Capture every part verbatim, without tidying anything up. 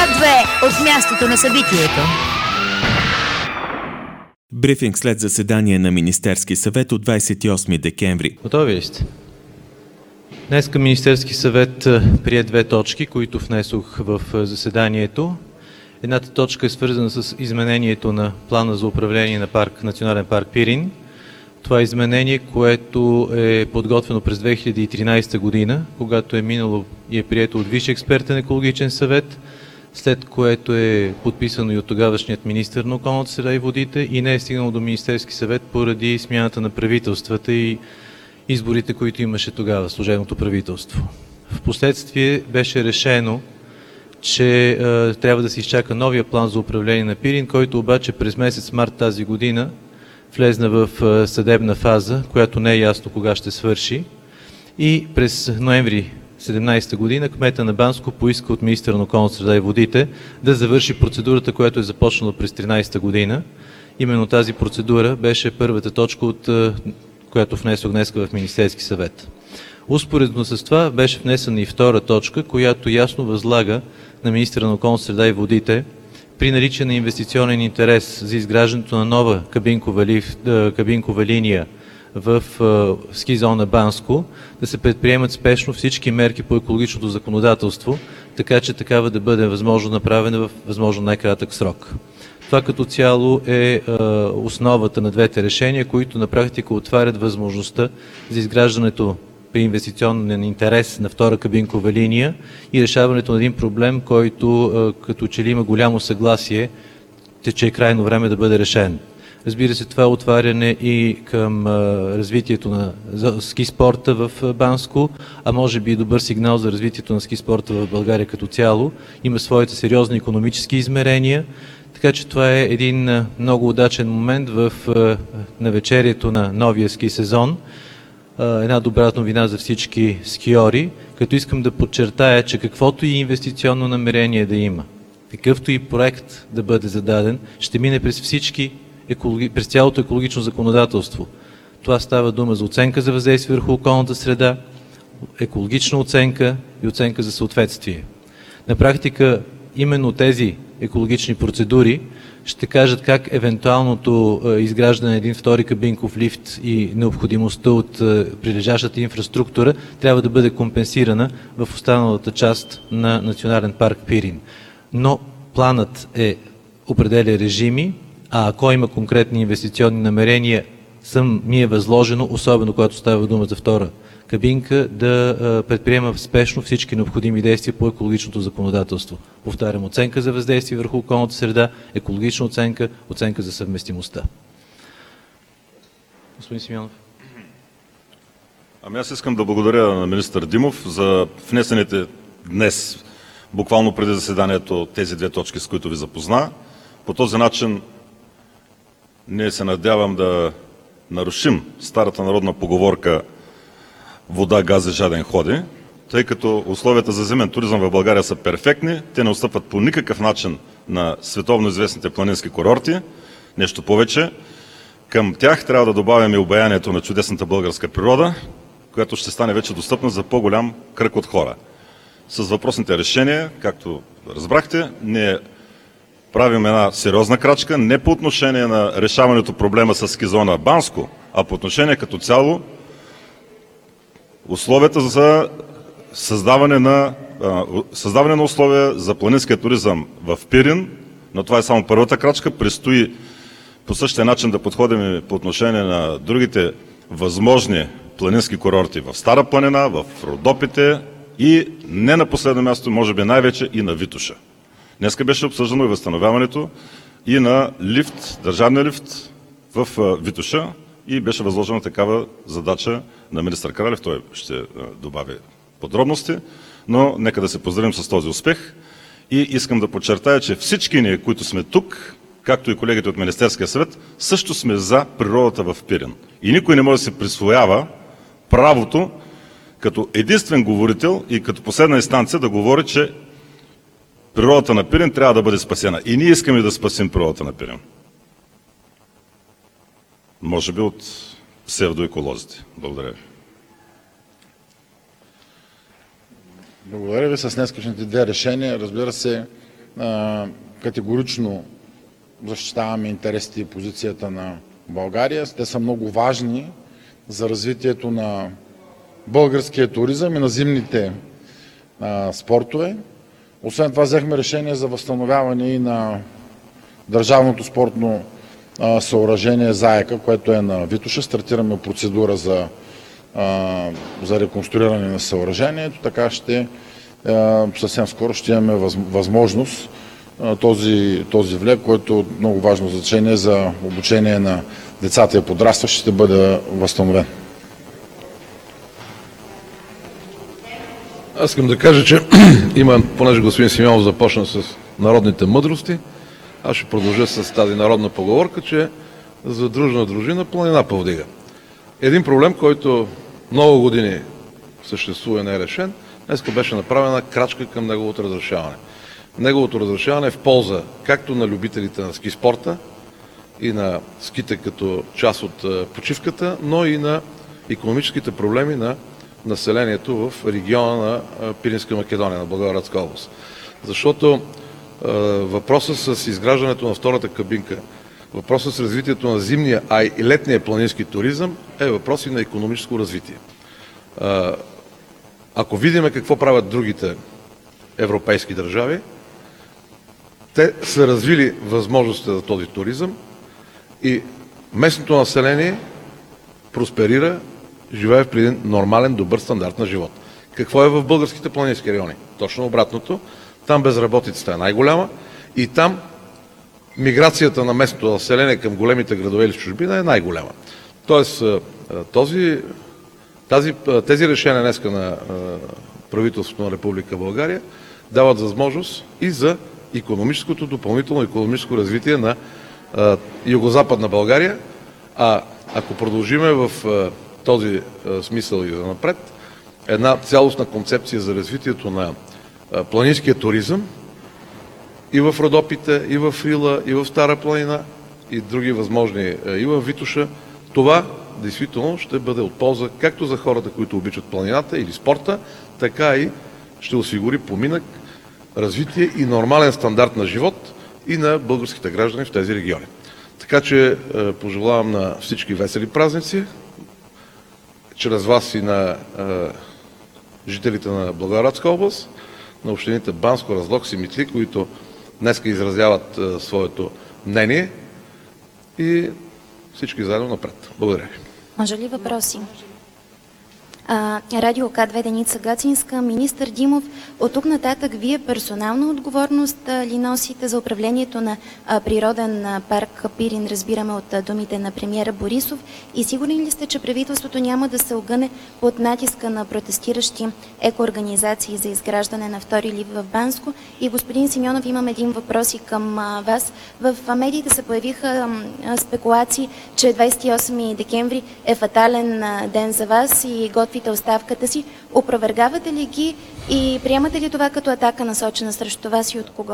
Свят две от мястото на събитието. Брифинг след заседание на Министерски съвет от двадесет и осми декември. Готови ли сте? Днес към Министерски съвет прие две точки, които внесох в заседанието. Едната точка е свързана с изменението на плана за управление на парк, Национален парк Пирин. Това е изменение, което е подготвено през две хиляди и тринадесета година, когато е минало и е прието от Висш експертен екологичен съвет, след което е подписано и от тогавашният министър на околната среда и водите и не е стигнало до Министерски съвет поради смяната на правителствата и изборите, които имаше тогава служебното правителство. Впоследствие беше решено, че е, трябва да се изчака новия план за управление на Пирин, който обаче през месец март тази година влезна в е, съдебна фаза, която не е ясно кога ще свърши. И през ноември седемнадесета година кмета на Банско поиска от министъра на околната среда и водите да завърши процедурата, която е започнала през тринадесета година. Именно тази процедура беше първата точка, от е, която внесох днес в Министерски съвет. Успоредно с това беше внесена и втора точка, която ясно възлага на министъра на околната среда и водите при наличие на инвестиционен интерес за изграждането на нова кабинкова, лиф, кабинкова линия в ски зона Банско, да се предприемат спешно всички мерки по екологичното законодателство, така че такава да бъде възможно направена в възможно най-кратък срок. Това като цяло е а, основата на двете решения, които на практика отварят възможността за изграждането при инвестиционен интерес на втора кабинкова линия и решаването на един проблем, който а, като че ли има голямо съгласие, че е крайно време да бъде решен. Разбира се, това е отваряне и към а, развитието на ски спорта в Банско, а може би и добър сигнал за развитието на ски спорта в България като цяло. Има своите сериозни икономически измерения. Така че това е един много удачен момент в навечерието на новия ски сезон. Една добра новина за всички скиори, като искам да подчертая, че каквото и инвестиционно намерение да има, какъвто и проект да бъде зададен, ще мине през всички, през цялото екологично законодателство. Това става дума за оценка за въздействие върху околната среда, екологична оценка и оценка за съответствие. На практика именно тези екологични процедури ще кажат как евентуалното е, изграждане на един втори кабинков лифт и необходимостта от е, прилежащата инфраструктура трябва да бъде компенсирана в останалата част на Национален парк Пирин. Но планът е определя режими, а ако има конкретни инвестиционни намерения, съм ми е възложено, особено когато става дума за втора кабинка, да предприема спешно всички необходими действия по екологичното законодателство. Повтарям, оценка за въздействие върху околната среда, екологична оценка, оценка за съвместимостта. Господин Симеонов. Ами аз искам да благодаря на министър Димов за внесените днес, буквално преди заседанието, тези две точки, с които ви запозна. По този начин ние се надявам да нарушим старата народна поговорка вода, гази, жаден ходи, тъй като условията за зимен туризъм в България са перфектни, те не отстъпват по никакъв начин на световно известните планински курорти. Нещо повече, към тях трябва да добавим и обаянието на чудесната българска природа, която ще стане вече достъпна за по-голям кръг от хора. С въпросните решения, както разбрахте, ние правим една сериозна крачка, не по отношение на решаването проблема с ски зона Банско, а по отношение като цяло условията за създаване на, създаване на условия за планинския туризъм в Пирин, но това е само първата крачка. Предстои по същия начин да подходим и по отношение на другите възможни планински курорти в Стара планина, в Родопите и не на последно място, може би най-вече и на Витоша. Днеска беше обсъждано и възстановяването и на лифт, държавния лифт в Витоша и беше възложена такава задача на министър Кралев. Той ще добави подробности, но нека да се поздравим с този успех. И искам да подчертая, че всички ние, които сме тук, както и колегите от Министерския съвет, също сме за природата в Пирин. И никой не може да се присвоява правото като единствен говорител и като последна инстанция да говори, че природата на Пирин трябва да бъде спасена. И ние искаме да спасим природата на Пирин. Може би от псевдоеколозите. Благодаря ви. Благодаря ви. С днескашните две решения, разбира се, категорично защитаваме интересите и позицията на България. Те са много важни за развитието на българския туризъм и на зимните а, спортове. Освен това взехме решение за възстановяване и на държавното спортно а, съоръжение Заека, което е на Витоша. Стартираме процедура за, а, за реконструиране на съоръжението, така ще а, съвсем скоро ще имаме въз, възможност а, този, този влек, който е много важно значение за обучение на децата и подрастващите, ще бъде възстановен. Аз искам да кажа, че има, понеже господин Симеонов започна с народните мъдрости, аз ще продължа с тази народна поговорка, че за дружна дружина планина повдига. Един проблем, който много години съществува и не е решен, днес беше направена крачка към неговото разрешаване. Неговото разрешаване е в полза както на любителите на ски спорта и на ските като част от почивката, но и на икономическите проблеми на населението в региона на Пиринска Македония, на Благоевградска област. Защото е, въпросът с изграждането на втората кабинка, въпросът с развитието на зимния, а и летния планински туризъм е въпрос и на икономическо развитие. Е, ако видим какво правят другите европейски държави, те са развили възможностите за този туризъм и местното население просперира, живее при един нормален, добър стандарт на живот. Какво е в българските планински райони? Точно обратното. Там безработицата е най-голяма и там миграцията на местното население към големите градове или в чужбина е най-голяма. Тоест, този, тази, тези решения днеска на правителството на Република България дават възможност и за икономическото, допълнително икономическо развитие на югозападна България, а ако продължиме в този смисъл и за напред, една цялостна концепция за развитието на планинския туризъм и в Родопите, и в Рила, и в Стара планина, и други възможни, и в Витоша, това действително ще бъде от полза както за хората, които обичат планината или спорта, така и ще осигури поминък, развитие и нормален стандарт на живот и на българските граждани в тези региони. Така че пожелавам на всички весели празници, чрез вас и на е, жителите на Благоевградска област, на общините Банско, Разлог, Симитли, които днеска изразяват е, своето мнение и всички заедно напред. Благодаря ви. Може ли въпроси? А, Радио К две Деница Гацинска, министър Димов, от тук нататък вие персонална отговорност а, ли носите за управлението на а, природен а, парк Пирин, разбираме от а, думите на премиера Борисов, и сигурни ли сте, че правителството няма да се огъне под натиска на протестиращи екоорганизации за изграждане на втори лифт в Банско? И господин Симеонов, имам един въпрос и към а, вас. В а, медиите се появиха а, спекулации, че двадесет и осми декември е фатален а, ден за вас и готвите оставката си. Опровергавате ли ги и приемате ли това като атака, насочена срещу вас и от кого?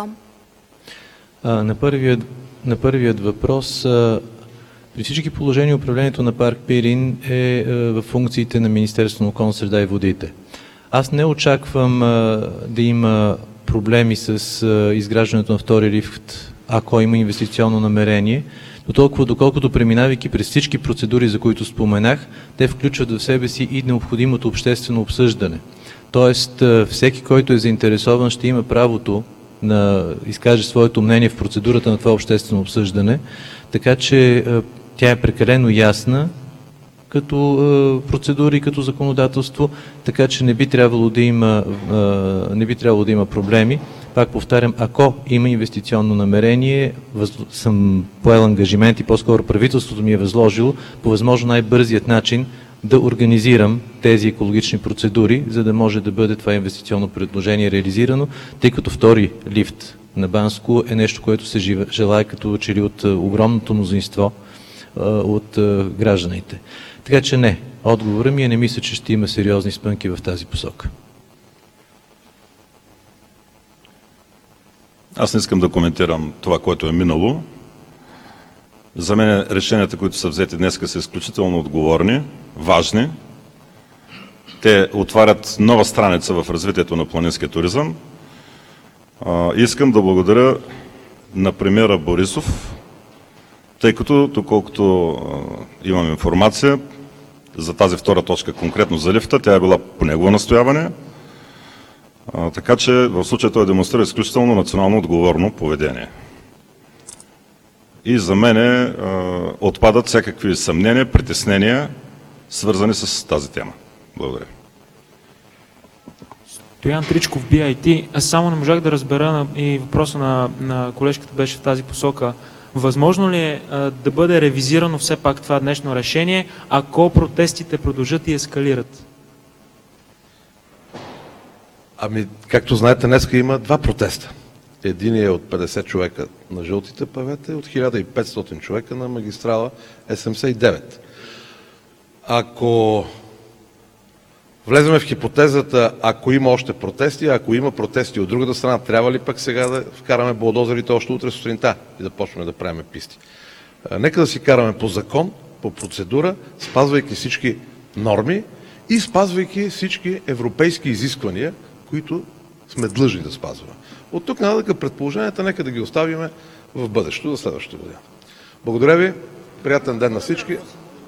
А, на, първият, на първият въпрос, а, при всички положения управлението на парк Пирин е а, в функциите на Министерството на околната среда и водите. Аз не очаквам а, да има проблеми с а, изграждането на втори лифт, ако има инвестиционно намерение, до толкова доколкото, преминавайки през всички процедури, за които споменах, те включват в себе си и необходимото обществено обсъждане. Тоест, всеки, който е заинтересован, ще има правото да изкаже своето мнение в процедурата на това обществено обсъждане, така че тя е прекалено ясна като процедури, като законодателство, така че не би трябвало да има, не би трябвало да има проблеми. Пак повтарям, ако има инвестиционно намерение, въз... съм поел ангажимент и по-скоро правителството ми е възложило по възможно най-бързият начин да организирам тези екологични процедури, за да може да бъде това инвестиционно предложение реализирано, тъй като втори лифт на Банско е нещо, което се желае като че ли от огромното мнозинство от гражданите. Така че не, отговорът ми е, не мисля, че ще има сериозни спънки в тази посока. Аз не искам да коментирам това, което е минало. За мен решенията, които са взети днес, са изключително отговорни, важни. Те отварят нова страница в развитието на планинския туризъм. А, искам да благодаря на премиера Борисов, тъй като, доколкото а, имам информация за тази втора точка, конкретно за лифта, тя е била по негово настояване, а, така че в случая той демонстрира изключително национално отговорно поведение. И за мене а, отпадат всякакви съмнения, притеснения, свързани с тази тема. Благодаря. Стоян Тричков, би ай ти. Аз само не можах да разбера на, и въпроса на, на колежката беше в тази посока. Възможно ли е а, да бъде ревизирано все пак това днешно решение, ако протестите продължат и ескалират? Ами, както знаете, днеска има два протеста. Един е от петдесет човека на жълтите павета и от хиляда и петстотин човека на магистрала седемдесет и девет. Ако влеземе в хипотезата, ако има още протести, ако има протести от другата страна, трябва ли пък сега да вкараме булдозерите още утре сутринта и да почнем да правим писти? Нека да си караме по закон, по процедура, спазвайки всички норми и спазвайки всички европейски изисквания, които сме длъжни да спазваме. От тук нататък предположенията нека да ги оставиме в бъдещето за следващата година. Благодаря ви, приятен ден на всички.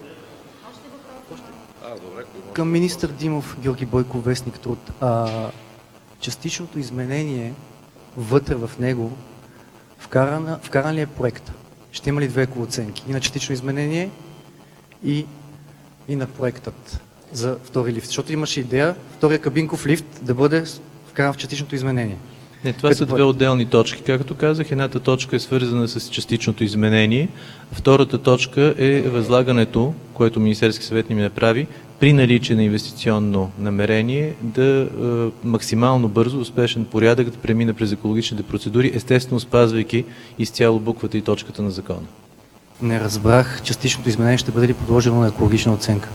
Към министър Димов, Георги Бойков, вестник Труд. А, частичното изменение вътре в него вкаран, вкаран ли е проекта? Ще има ли две екооценки? И на частично изменение, и, и на проектът за втори лифт. Защото имаше идея втория кабинков лифт да бъде вкаран в частичното изменение. Не, това са две отделни точки. Както казах, едната точка е свързана с частичното изменение, втората точка е възлагането, което Министерски съвет ни направи, при наличие на инвестиционно намерение да е, максимално бързо, успешен порядък да премина през екологичните процедури, естествено спазвайки изцяло буквата и точката на закона. Не разбрах, частичното изменение ще бъде ли подложено на екологична оценка?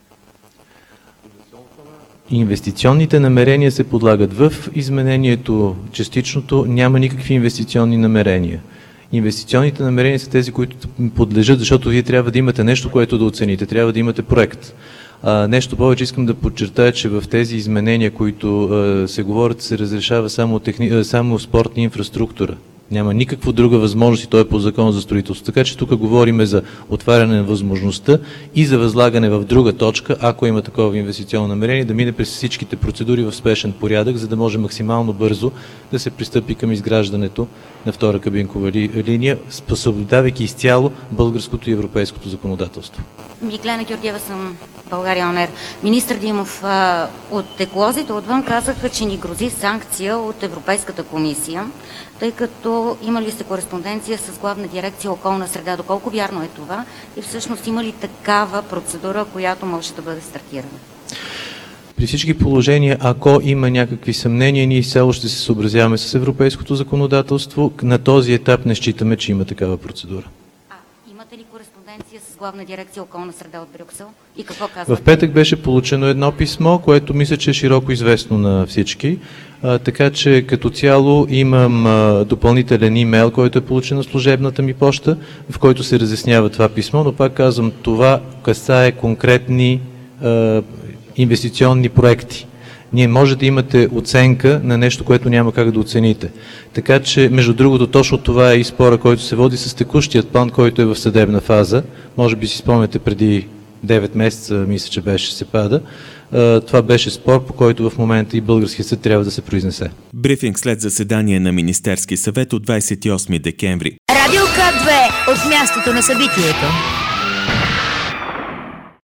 Инвестиционните намерения се подлагат в изменението. Частичното няма никакви инвестиционни намерения. Инвестиционните намерения са тези, които подлежат, защото вие трябва да имате нещо, което да оцените. Трябва да имате проект. А, нещо повече искам да подчертая, че в тези изменения, които а, се говорят, се разрешава само, техни... само спортна инфраструктура. Няма никаква друга възможност и то е по закон за строителство. Така че тук говорим за отваряне на възможността и за възлагане в друга точка, ако има такова инвестиционно намерение, да мине през всичките процедури в спешен порядък, за да може максимално бързо да се пристъпи към изграждането на втора кабинкова ли, линия, съблюдавайки изцяло българското и европейското законодателство. Миглена Георгиева съм, България ОНЕР. Министър Димов, от еколозите отвън казаха, че ни грози санкция от Европейската комисия, тъй като има ли сте кореспонденция с Главна дирекция околна среда, доколко вярно е това и всъщност има ли такава процедура, която може да бъде стартирана? При всички положения, ако има някакви съмнения, ние изцяло ще се съобразяваме с европейското законодателство. На този етап не считаме, че има такава процедура. А имате ли кореспонденция с Главна дирекция околна среда от Брюксел? И какво казвате? В петък беше получено едно писмо, което мисля, че е широко известно на всички. А, така че като цяло имам а, допълнителен имейл, който е получен на служебната ми поща, в който се разяснява това писмо, но пак казвам, това касае конкретни а, инвестиционни проекти. Ние може да имате оценка на нещо, което няма как да оцените. Така че, между другото, точно това е и спора, който се води с текущият план, който е в съдебна фаза. Може би си спомняте преди девет месеца, мисля, че беше се пада. Това беше спор, по който в момента и българският съд трябва да се произнесе. Брифинг след заседание на Министерски съвет от двадесет и осми декември. Радио К две от мястото на събитието.